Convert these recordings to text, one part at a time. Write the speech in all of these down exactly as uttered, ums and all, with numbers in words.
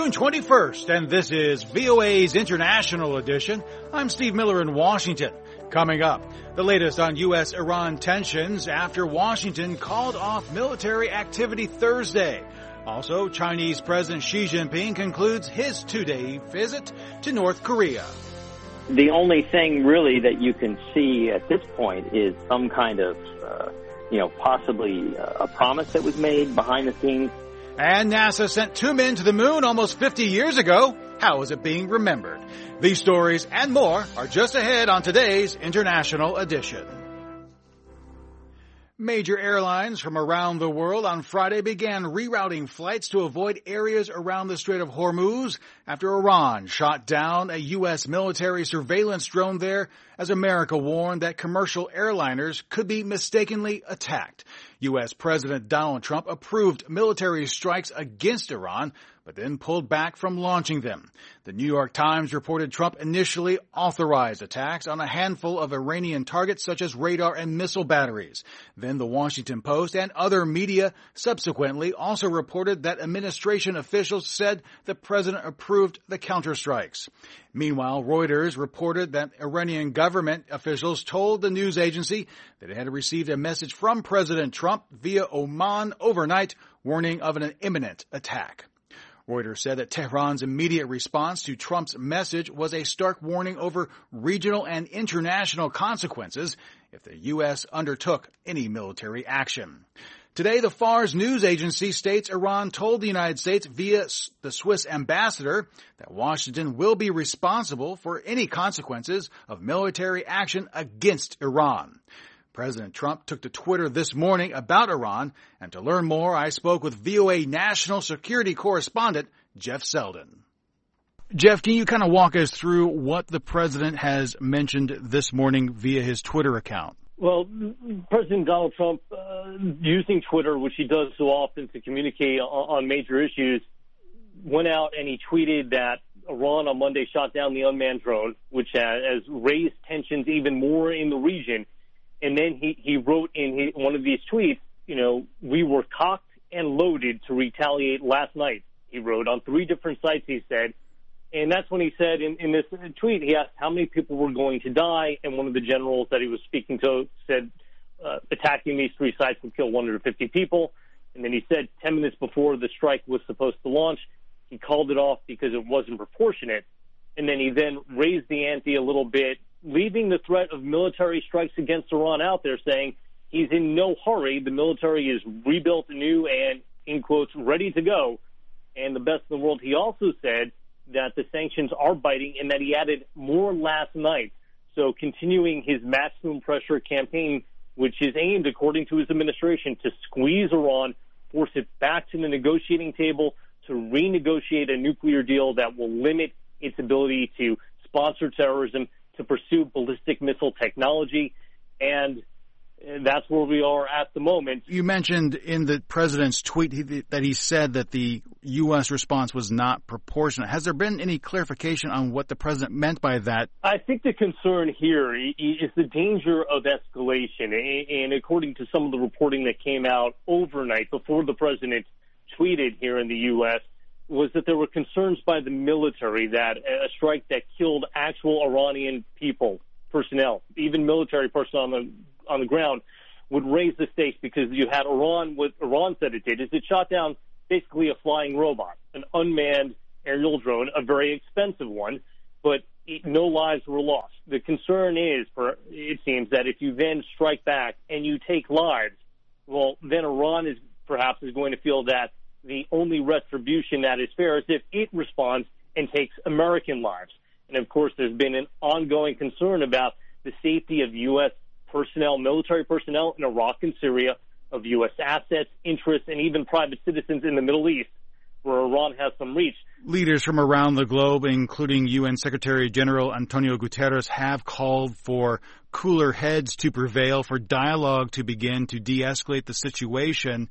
June twenty-first, and this is V O A's International Edition. I'm Steve Miller in Washington. Coming up, the latest on U S Iran tensions after Washington called off military activity Thursday. Also, Chinese President Xi Jinping concludes his two-day visit to North Korea. The only thing really that you can see at this point is some kind of, uh, you know, possibly a promise that was made behind the scenes. And NASA sent two men to the moon almost fifty years ago. How is it being remembered? These stories and more are just ahead on today's International Edition. Major airlines from around the world on Friday began rerouting flights to avoid areas around the Strait of Hormuz after Iran shot down a U S military surveillance drone there as America warned that commercial airliners could be mistakenly attacked. U S President Donald Trump approved military strikes against Iran, but then pulled back from launching them. The New York Times reported Trump initially authorized attacks on a handful of Iranian targets such as radar and missile batteries. Then the Washington Post and other media subsequently also reported that administration officials said the president approved the counterstrikes. Meanwhile, Reuters reported that Iranian government officials told the news agency that it had received a message from President Trump via Oman overnight warning of an imminent attack. Reuters said that Tehran's immediate response to Trump's message was a stark warning over regional and international consequences if the U S undertook any military action. Today, the Fars news agency states Iran told the United States via the Swiss ambassador that Washington will be responsible for any consequences of military action against Iran. President Trump took to Twitter this morning about Iran, and to learn more, I spoke with V O A national security correspondent Jeff Selden. Jeff, can you kind of walk us through what the president has mentioned this morning via his Twitter account? Well, President Donald Trump, uh, using Twitter, which he does so often to communicate on, on major issues, went out and he tweeted that Iran on Monday shot down the unmanned drone, which has, has raised tensions even more in the region. And then he, he wrote in his, one of these tweets, you know, we were cocked and loaded to retaliate last night, he wrote on three different sites, he said. And that's when he said in, in this tweet, he asked how many people were going to die. And one of the generals that he was speaking to said, uh, attacking these three sites would kill one hundred fifty people. And then he said ten minutes before the strike was supposed to launch, he called it off because it wasn't proportionate. And then he then raised the ante a little bit, leaving the threat of military strikes against Iran out there, saying he's in no hurry. The military is rebuilt anew and, in quotes, ready to go. And the best in the world, he also said that the sanctions are biting and that he added more last night. So continuing his maximum pressure campaign, which is aimed, according to his administration, to squeeze Iran, force it back to the negotiating table, to renegotiate a nuclear deal that will limit its ability to sponsor terrorism, to pursue ballistic missile technology, and that's where we are at the moment. You mentioned in the president's tweet that he said that the U S response was not proportionate. Has there been any clarification on what the president meant by that? I think the concern here is the danger of escalation, and according to some of the reporting that came out overnight before the president tweeted here in the U S, was that there were concerns by the military that a strike that killed actual Iranian people, personnel, even military personnel on the on the ground, would raise the stakes because you had Iran, what Iran said it did, is it shot down basically a flying robot, an unmanned aerial drone, a very expensive one, but it, no lives were lost. The concern is, for it seems, that if you then strike back and you take lives, well, then Iran is perhaps is going to feel that the only retribution that is fair is if it responds and takes American lives. And, of course, there's been an ongoing concern about the safety of U S personnel, military personnel in Iraq and Syria, of U S assets, interests, and even private citizens in the Middle East, where Iran has some reach. Leaders from around the globe, including U N Secretary General Antonio Guterres, have called for cooler heads to prevail, for dialogue to begin to de-escalate the situation.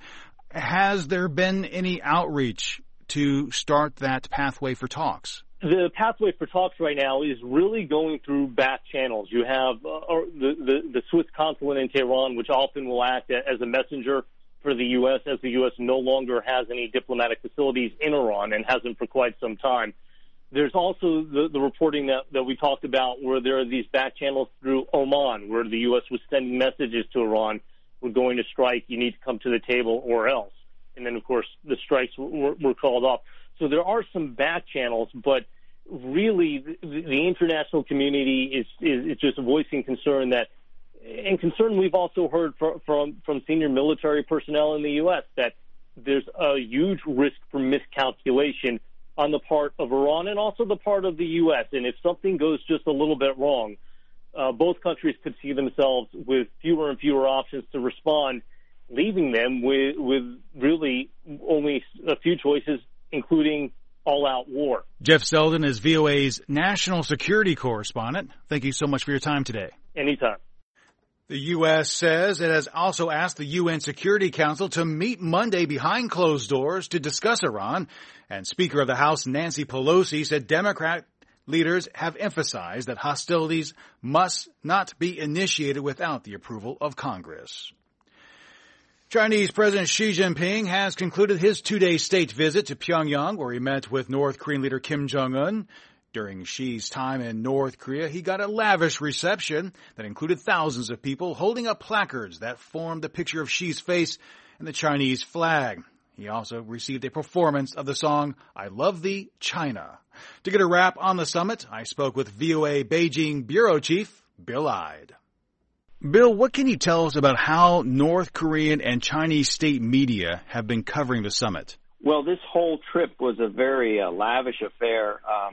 Has there been any outreach to start that pathway for talks? The pathway for talks right now is really going through back channels. You have uh, the, the, the Swiss consulate in Tehran, which often will act as a messenger for the U S, as the U S no longer has any diplomatic facilities in Iran and hasn't for quite some time. There's also the, the reporting that, that we talked about where there are these back channels through Oman, where the U S was sending messages to Iran, we're going to strike, you need to come to the table or else. And then, of course, the strikes were, were called off. So there are some back channels, but really the, the international community is, is, is just voicing concern that, and concern we've also heard from, from, from senior military personnel in the U S that there's a huge risk for miscalculation on the part of Iran and also the part of the U S. And if something goes just a little bit wrong, uh, both countries could see themselves with fewer and fewer options to respond, leaving them with, with really only a few choices, including all-out war. Jeff Selden is V O A's national security correspondent. Thank you so much for your time today. Anytime. The U S says it has also asked the U N Security Council to meet Monday behind closed doors to discuss Iran. And Speaker of the House Nancy Pelosi said Democrat leaders have emphasized that hostilities must not be initiated without the approval of Congress. Chinese President Xi Jinping has concluded his two-day state visit to Pyongyang, where he met with North Korean leader Kim Jong-un. During Xi's time in North Korea, he got a lavish reception that included thousands of people holding up placards that formed the picture of Xi's face and the Chinese flag. He also received a performance of the song, I Love Thee, China. To get a wrap on the summit, I spoke with V O A Beijing Bureau Chief Bill Ide. Bill, what can you tell us about how North Korean and Chinese state media have been covering the summit? Well, this whole trip was a very uh, lavish affair. Um,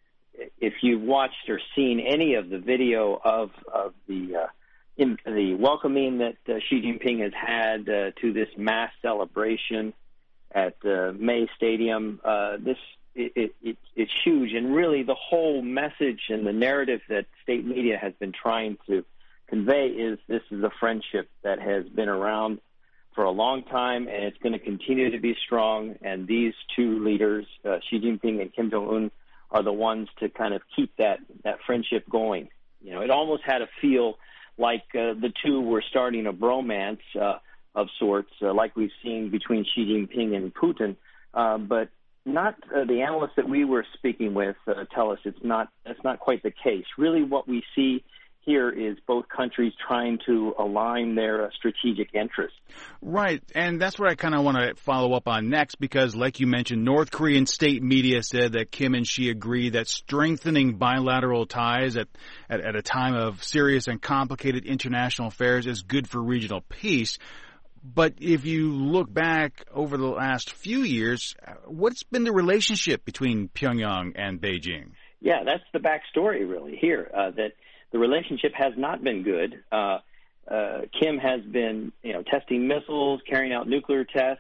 if you've watched or seen any of the video of, of the uh, in, the welcoming that uh, Xi Jinping has had uh, to this mass celebration at uh, May Stadium, uh, this it, it, it, it's huge. And really the whole message and the narrative that state media has been trying to convey is this is a friendship that has been around for a long time, and it's going to continue to be strong. And these two leaders, uh, Xi Jinping and Kim Jong-un, are the ones to kind of keep that, that friendship going. You know, it almost had a feel like uh, the two were starting a bromance uh, of sorts, uh, like we've seen between Xi Jinping and Putin. Uh, but not uh, the analysts that we were speaking with uh, tell us it's not. That's not quite the case. Really, what we see here is both countries trying to align their uh, strategic interests. Right, and that's what I kind of want to follow up on next, because like you mentioned, North Korean state media said that Kim and Xi agree that strengthening bilateral ties at, at, at a time of serious and complicated international affairs is good for regional peace. But if you look back over the last few years, what's been the relationship between Pyongyang and Beijing? Yeah, that's the backstory really here, uh, that the relationship has not been good. Uh, uh, Kim has been, you know, testing missiles, carrying out nuclear tests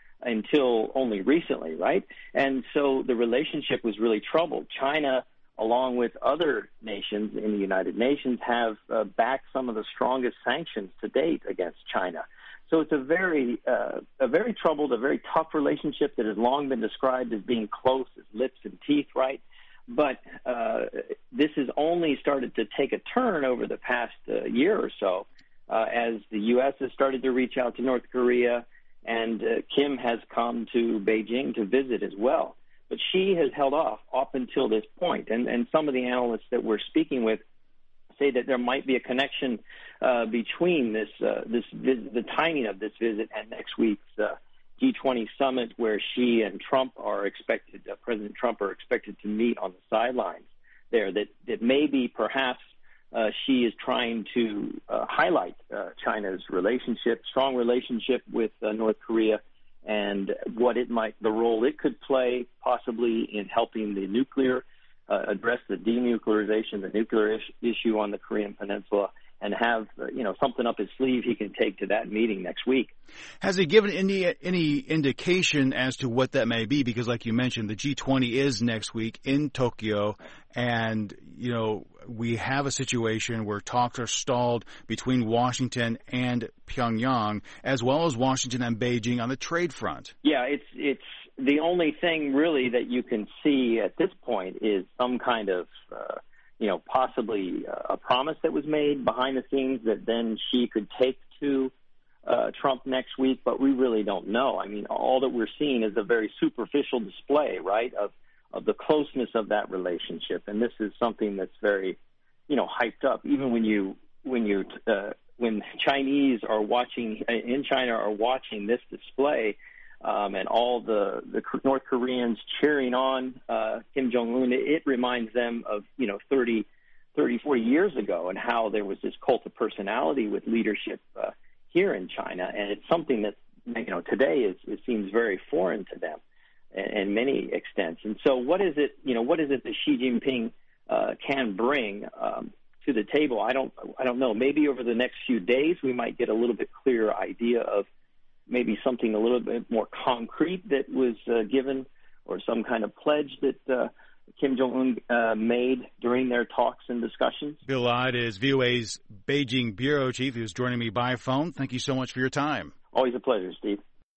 until only recently, right? And so the relationship was really troubled. China, along with other nations in the United Nations, have uh, backed some of the strongest sanctions to date against China. So it's a very, uh, a very troubled, a very tough relationship that has long been described as being close as lips and teeth, right? But uh, this has only started to take a turn over the past uh, year or so uh, as the U S has started to reach out to North Korea, and uh, Kim has come to Beijing to visit as well. But she has held off up until this point, and, and some of the analysts that we're speaking with say that there might be a connection uh, between this, uh, this visit, the timing of this visit and next week's uh, G twenty summit, where Xi and Trump are expected, uh, President Trump are expected to meet on the sidelines there, that, that maybe perhaps uh, Xi is trying to uh, highlight uh, China's relationship, strong relationship with uh, North Korea, and what it might, the role it could play possibly in helping the nuclear, uh, address the denuclearization, the nuclear is- issue on the Korean Peninsula, and have, uh, you know, something up his sleeve he can take to that meeting next week. Has he given any any indication as to what that may be? Because like you mentioned, the G twenty is next week in Tokyo, and, you know, we have a situation where talks are stalled between Washington and Pyongyang, as well as Washington and Beijing on the trade front. Yeah, it's it's the only thing really that you can see at this point is some kind of uh, you know, possibly a promise that was made behind the scenes that then Xi could take to uh, Trump next week, but we really don't know. I mean, all that we're seeing is a very superficial display, right, of, of the closeness of that relationship. And this is something that's very, you know, hyped up. Even when you, when you, uh, when Chinese are watching, in China are watching this display, um, and all the, the North Koreans cheering on uh, Kim Jong-un, it, it reminds them of, you know, thirty, forty years ago, and how there was this cult of personality with leadership uh, here in China. And it's something that, you know, today is, it seems very foreign to them in, in many extents. And so what is it, you know, what is it that Xi Jinping uh, can bring um, to the table? I don't, I don't know. Maybe over the next few days, we might get a little bit clearer idea of maybe something a little bit more concrete that was uh, given, or some kind of pledge that uh, Kim Jong-un uh, made during their talks and discussions. Bill Ide is V O A's Beijing bureau chief, who's joining me by phone. Thank you so much for your time. Always a pleasure, Steve.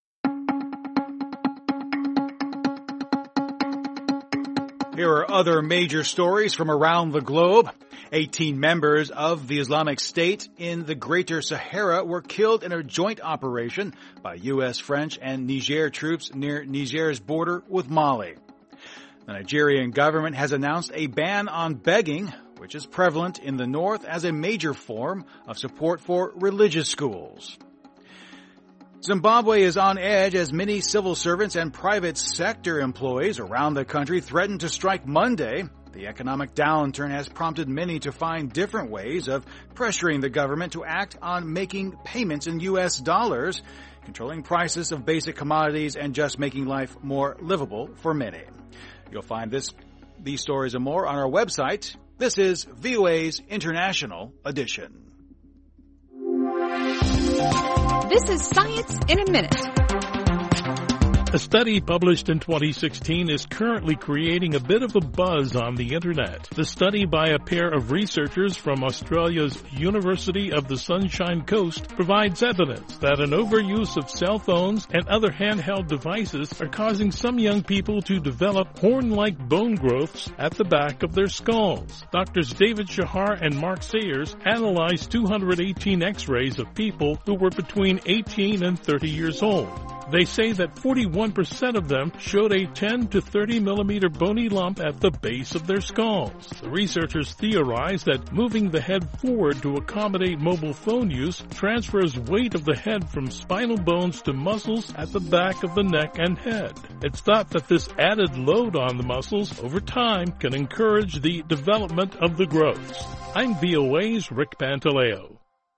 Here are other major stories from around the globe. eighteen members of the Islamic State in the Greater Sahara were killed in a joint operation by U S, French, and Niger troops near Niger's border with Mali. The Nigerian government has announced a ban on begging, which is prevalent in the north as a major form of support for religious schools. Zimbabwe is on edge as many civil servants and private sector employees around the country threaten to strike Monday. The economic downturn has prompted many to find different ways of pressuring the government to act on making payments in U S dollars, controlling prices of basic commodities, and just making life more livable for many. You'll find this, these stories and more on our website. This is V O A's International Edition. This is Science in a Minute. A study published in twenty sixteen is currently creating a bit of a buzz on the Internet. The study by a pair of researchers from Australia's University of the Sunshine Coast provides evidence that an overuse of cell phones and other handheld devices are causing some young people to develop horn-like bone growths at the back of their skulls. Doctors David Shahar and Mark Sayers analyzed two hundred eighteen x-rays of people who were between eighteen and thirty years old. They say that forty-one percent of them showed a ten to thirty millimeter bony lump at the base of their skulls. The researchers theorize that moving the head forward to accommodate mobile phone use transfers weight of the head from spinal bones to muscles at the back of the neck and head. It's thought that this added load on the muscles over time can encourage the development of the growths. I'm V O A's Rick Pantaleo.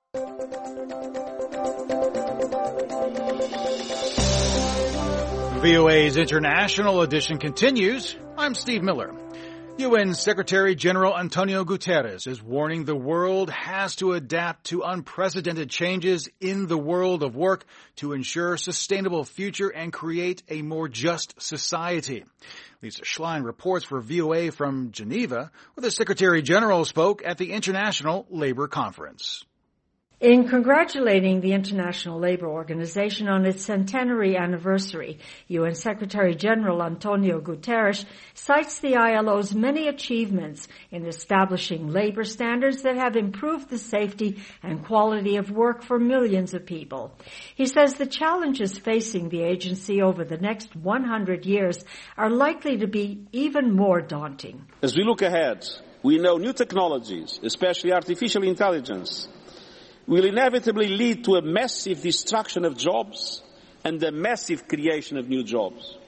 V O A's International Edition continues. I'm Steve Miller. U N Secretary General Antonio Guterres is warning the world has to adapt to unprecedented changes in the world of work to ensure a sustainable future and create a more just society. Lisa Schlein reports for V O A from Geneva, where the Secretary General spoke at the International Labor Conference. In congratulating the International Labour Organization on its centenary anniversary, U N Secretary General Antonio Guterres cites the I L O's many achievements in establishing labour standards that have improved the safety and quality of work for millions of people. He says the challenges facing the agency over the next one hundred years are likely to be even more daunting. As we look ahead, we know new technologies, especially artificial intelligence, will inevitably lead to a massive destruction of jobs and a massive creation of new jobs.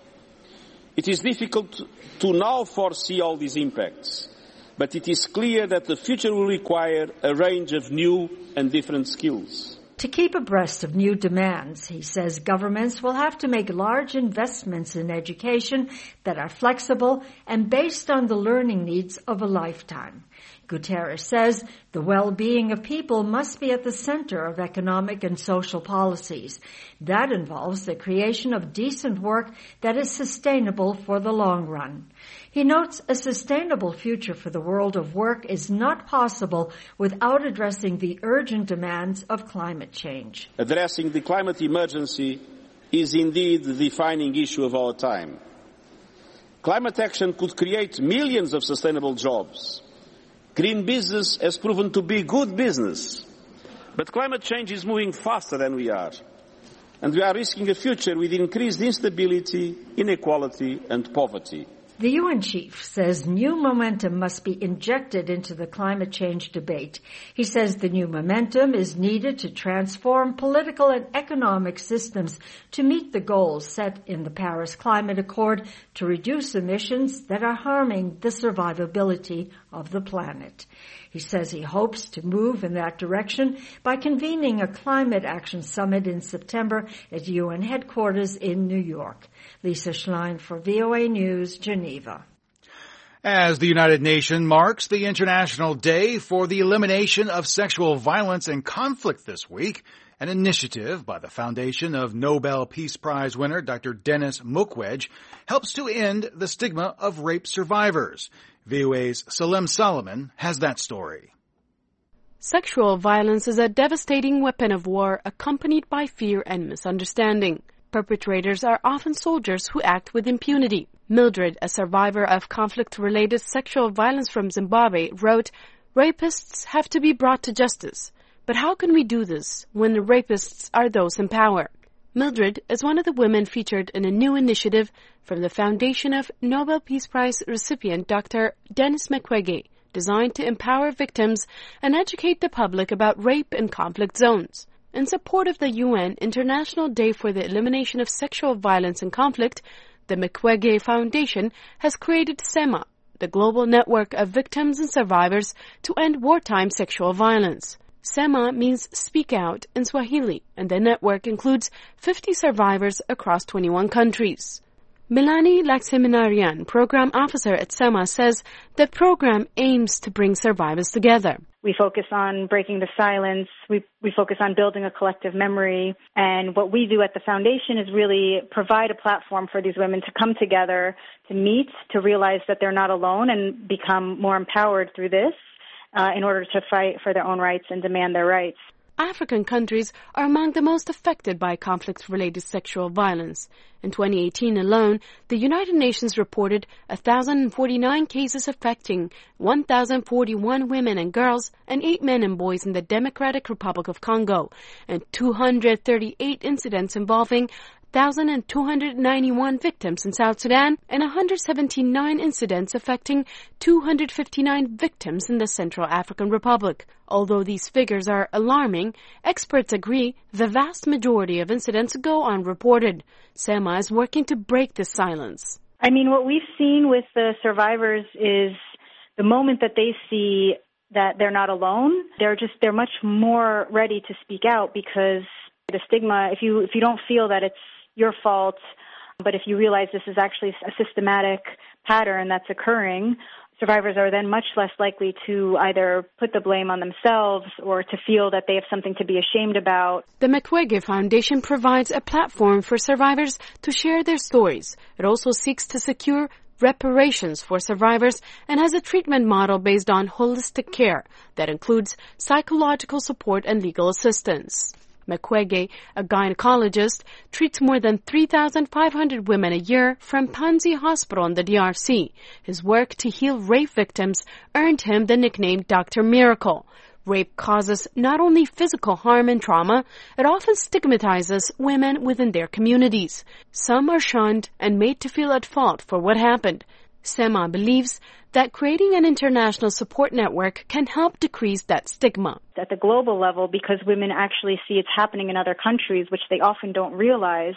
It is difficult to now foresee all these impacts, but it is clear that the future will require a range of new and different skills. To keep abreast of new demands, he says governments will have to make large investments in education that are flexible and based on the learning needs of a lifetime. Guterres says the well-being of people must be at the center of economic and social policies. That involves the creation of decent work that is sustainable for the long run. He notes a sustainable future for the world of work is not possible without addressing the urgent demands of climate change. Addressing the climate emergency is indeed the defining issue of our time. Climate action could create millions of sustainable jobs. Green business has proven to be good business, But climate change is moving faster than we are. And we are risking a future with increased instability, inequality and poverty. The U N chief says new momentum must be injected into the climate change debate. He says the new momentum is needed to transform political and economic systems to meet the goals set in the Paris Climate Accord to reduce emissions that are harming the survivability of the planet. He says he hopes to move in that direction by convening a climate action summit in September at U N headquarters in New York. Lisa Schlein for V O A News, Geneva. As the United Nations marks the International Day for the Elimination of Sexual Violence and Conflict this week, an initiative by the Foundation of Nobel Peace Prize winner Doctor Denis Mukwege helps to end the stigma of rape survivors. V O A's Salem Solomon has that story. Sexual violence is a devastating weapon of war accompanied by fear and misunderstanding. Perpetrators are often soldiers who act with impunity. Mildred, a survivor of conflict-related sexual violence from Zimbabwe, wrote, "Rapists have to be brought to justice. But how can we do this when the rapists are those in power?" Mildred is one of the women featured in a new initiative from the Foundation of Nobel Peace Prize recipient Doctor Denis Mukwege, designed to empower victims and educate the public about rape in conflict zones. In support of the U N International Day for the Elimination of Sexual Violence and Conflict, the Mukwege Foundation has created SEMA, the global network of victims and survivors to end wartime sexual violence. SEMA means speak out in Swahili, and the network includes fifty survivors across twenty-one countries. Milani Lakseminarian, program officer at SEMA, says the program aims to bring survivors together. We focus on breaking the silence. We, we focus on building a collective memory. And what we do at the foundation is really provide a platform for these women to come together, to meet, to realize that they're not alone and become more empowered through this uh, in order to fight for their own rights and demand their rights. African countries are among the most affected by conflict-related sexual violence. In twenty eighteen alone, the United Nations reported one thousand forty-nine cases affecting one thousand forty-one women and girls and eight men and boys in the Democratic Republic of Congo, and two hundred thirty-eight incidents involving one thousand two hundred ninety-one victims in South Sudan and one hundred seventy-nine incidents affecting two hundred fifty-nine victims in the Central African Republic. Although these figures are alarming, experts agree the vast majority of incidents go unreported. SEMA is working to break this silence. I mean, what we've seen with the survivors is the moment that they see that they're not alone, they're just, they're much more ready to speak out, because the stigma, if you, if you don't feel that it's your fault, but if you realize this is actually a systematic pattern that's occurring, survivors are then much less likely to either put the blame on themselves or to feel that they have something to be ashamed about. The Mukwege Foundation provides a platform for survivors to share their stories. It also seeks to secure reparations for survivors and has a treatment model based on holistic care that includes psychological support and legal assistance. Mukwege, a gynecologist, treats more than three thousand five hundred women a year from Panzi Hospital in the D R C. His work to heal rape victims earned him the nickname Doctor Miracle. Rape causes not only physical harm and trauma, it often stigmatizes women within their communities. Some are shunned and made to feel at fault for what happened. SEMA believes that creating an international support network can help decrease that stigma. At the global level, because women actually see it's happening in other countries, which they often don't realize,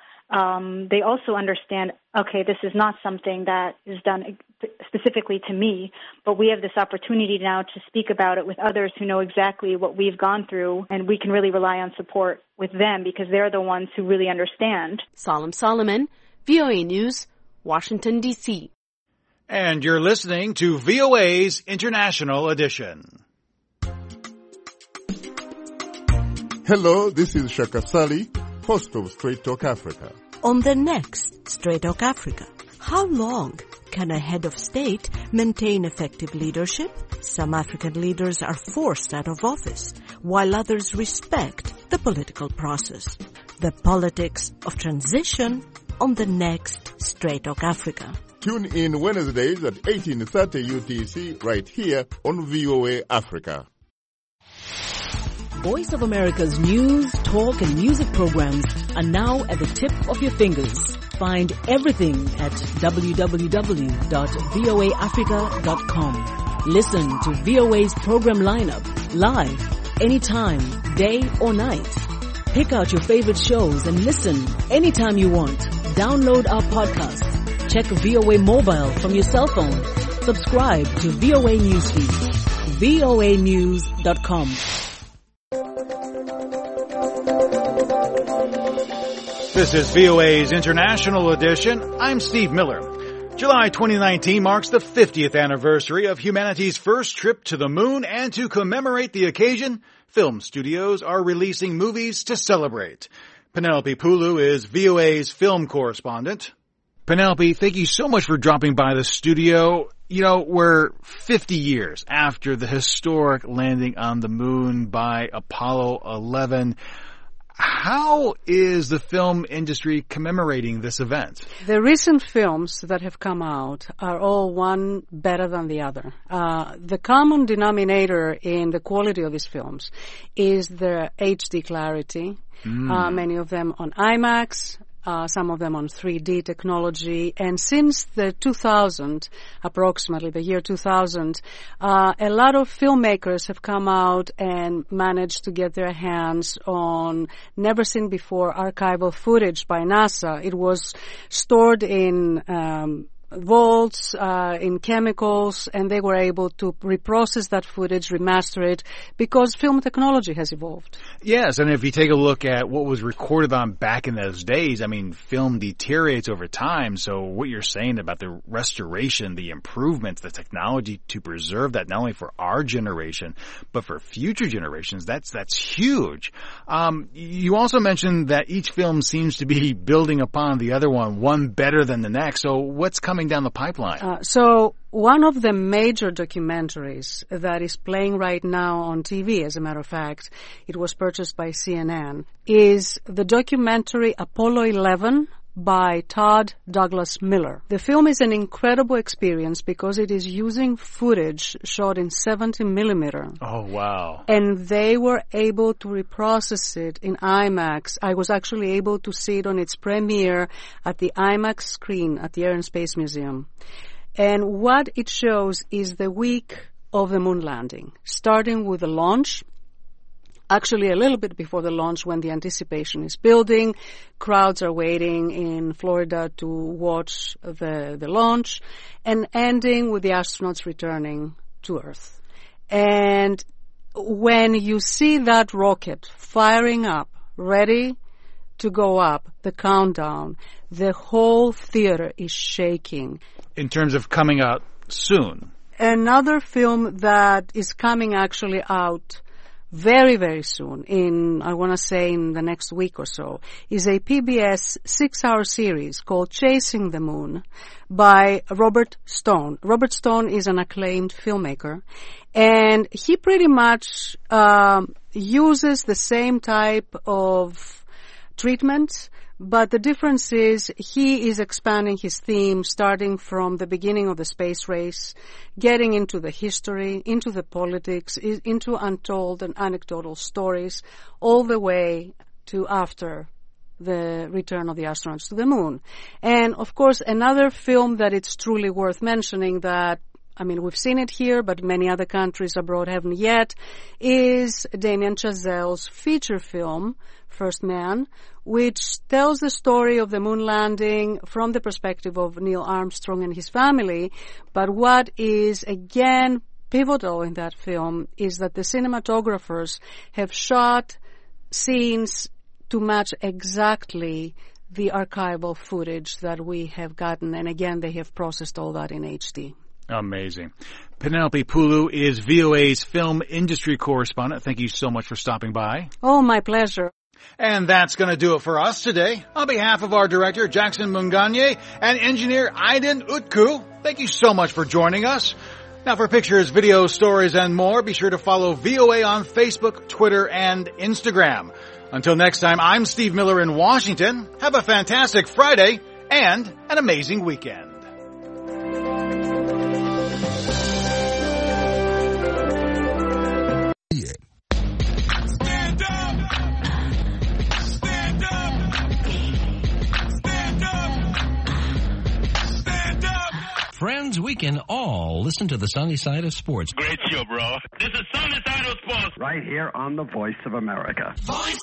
um, they also understand, okay, this is not something that is done specifically to me, but we have this opportunity now to speak about it with others who know exactly what we've gone through, and we can really rely on support with them because they're the ones who really understand. Salem Solomon, V O A News, Washington, D C And you're listening to V O A's International Edition. Hello, this is Shaka Sali, host of Straight Talk Africa. On the next Straight Talk Africa, how long can a head of state maintain effective leadership? Some African leaders are forced out of office, while others respect the political process. The politics of transition on the next Straight Talk Africa. Tune in Wednesdays at eighteen thirty U T C right here on V O A Africa. Voice of America's news, talk, and music programs are now at the tip of your fingers. Find everything at w w w dot voa africa dot com. Listen to V O A's program lineup live, anytime, day or night. Pick out your favorite shows and listen anytime you want. Download our podcast. Check V O A Mobile from your cell phone. Subscribe to V O A Newsfeed. V O A news dot com. This is V O A's International Edition. I'm Steve Miller. July twenty nineteen marks the fiftieth anniversary of humanity's first trip to the moon, and to commemorate the occasion, film studios are releasing movies to celebrate. Penelope Pulu is V O A's film correspondent. Penelope, thank you so much for dropping by the studio. You know, we're fifty years after the historic landing on the moon by Apollo eleven. How is the film industry commemorating this event? The recent films that have come out are all one better than the other. Uh, the common denominator in the quality of these films is their H D clarity. Mm. Uh, many of them on IMAX. Uh, some of them on three D technology. And since the two thousand, approximately the year two thousand, uh, a lot of filmmakers have come out and managed to get their hands on never-seen-before archival footage by NASA. It was stored in um vaults, uh, in chemicals, and they were able to reprocess that footage, remaster it, because film technology has evolved. Yes, and if you take a look at what was recorded on back in those days, I mean, film deteriorates over time, so what you're saying about the restoration, the improvements, the technology to preserve that, not only for our generation, but for future generations, that's, that's huge. Um, you also mentioned that each film seems to be building upon the other one, one better than the next, so what's coming down the pipeline? Uh, so one of the major documentaries that is playing right now on T V, as a matter of fact, it was purchased by C N N, is the documentary Apollo eleven by Todd Douglas Miller. The film is an incredible experience because it is using footage shot in seventy millimeter. Oh, wow. And they were able to reprocess it in IMAX. I was actually able to see it on its premiere at the IMAX screen at the Air and Space Museum. And what it shows is the week of the moon landing, starting with the launch. Actually, a little bit before the launch, when the anticipation is building, crowds are waiting in Florida to watch the, the launch, and ending with the astronauts returning to Earth. And when you see that rocket firing up, ready to go up, the countdown, the whole theater is shaking. In terms of coming out soon. Another film that is coming actually out very, very soon, in, I want to say in the next week or so, is a P B S six-hour series called Chasing the Moon by Robert Stone. Robert Stone is an acclaimed filmmaker, and he pretty much um, uses the same type of treatment, but the difference is he is expanding his theme, starting from the beginning of the space race, getting into the history, into the politics, into untold and anecdotal stories, all the way to after the return of the astronauts to the moon. And, of course, another film that it's truly worth mentioning that, I mean, we've seen it here, but many other countries abroad haven't yet, is Damien Chazelle's feature film, First Man, which tells the story of the moon landing from the perspective of Neil Armstrong and his family. But what is, again, pivotal in that film is that the cinematographers have shot scenes to match exactly the archival footage that we have gotten. And again, they have processed all that in H D. Amazing. Penelope Pulu is V O A's film industry correspondent. Thank you so much for stopping by. Oh, my pleasure. And that's going to do it for us today. On behalf of our director, Jackson Munganye, and engineer Aiden Utku, thank you so much for joining us. Now, for pictures, videos, stories, and more, be sure to follow V O A on Facebook, Twitter, and Instagram. Until next time, I'm Steve Miller in Washington. Have a fantastic Friday and an amazing weekend. can all listen to the sunny side of sports. Great show, bro. This is Sunny Side of Sports. Right here on the Voice of America. Voice